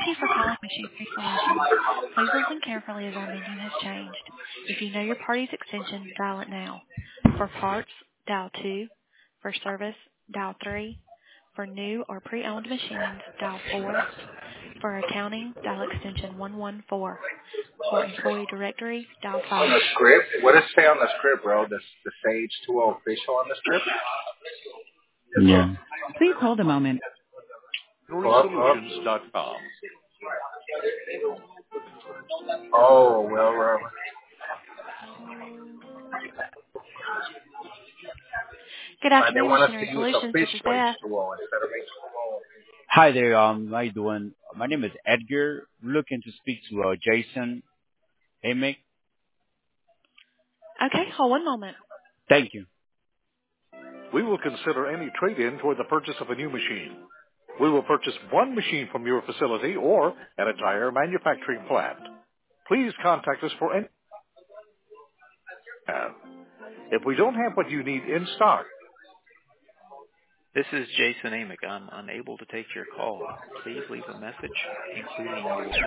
you for calling Machinery Solutions. Please listen carefully as our menu has changed. If you know your party's extension, dial it now. For parts, dial 2. For service, dial 3. For new or pre-owned machines, dial 4. For accounting, dial extension 114. For employee directory, dial On 5. the script? What does it say on the script, bro? The Sage 2.0 official on the script? Yeah. Please hold a moment. Solutions.com. Oh, well, Robert. Good They afternoon, want us to Machinery use Solutions. This is official Beth. H2O instead of H2O. Hi there. How you doing? My name is Edgar. Looking to speak to Jason Amick. Okay, hold one moment. Thank you. We will consider any trade-in toward the purchase of a new machine. We will purchase one machine from your facility or an entire manufacturing plant. Please contact us for any. If we don't have what you need in stock. This is Jason Amick. I'm unable to take your call. Please leave a message, including your